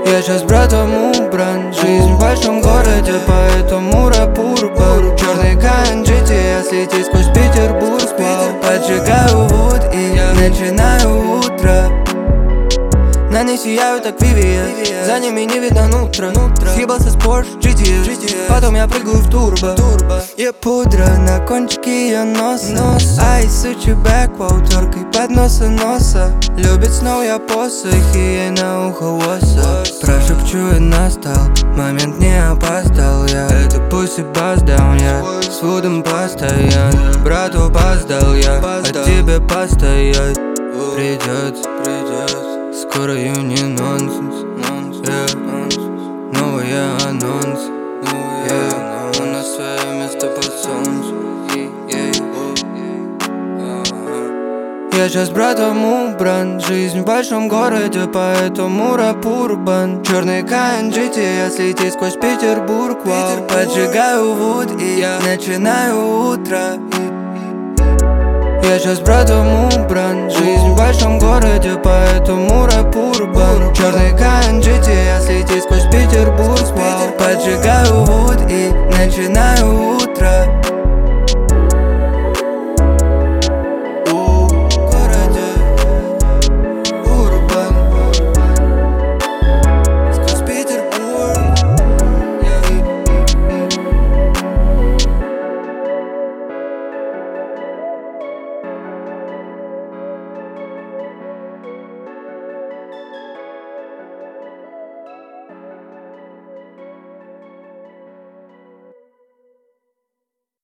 Я сейчас братом убран, жизнь в большом городе, поэтому рэп урбан. Черный Каен GT, слетит сквозь Петербург, вау. Поджигаю вуд и я начинаю утро. На ней сияют так VVS, за ними не видно нутра. Съебался с Porsche GTS, потом я прыгаю в турбо. Я пудра на кончике ее носа. Ай, сучий бэк, вау, теркой под носа. Любит снова я посох, и ей на ухо воса. Прошепчу, и настал момент, не опоздал я. Это пусть и баздаун, я с вудом постоянно. Брату опоздал я, а тебе постоять придется. Скоро не нонсенс, новый анонс, у нас свое место под солнцем. Я сейчас братом убран, жизнь в большом городе, поэтому рэп урбан. Черный Каен GT, я слетит сквозь Петербург, вау. Поджигаю вуд и я начинаю утро. Я сейчас братом убран, жизнь в большом городе, поэтому рэп урбан. Черный Каен GT, я слетит сквозь Петербург, вау. Поджигаю вуд и начинаю утро.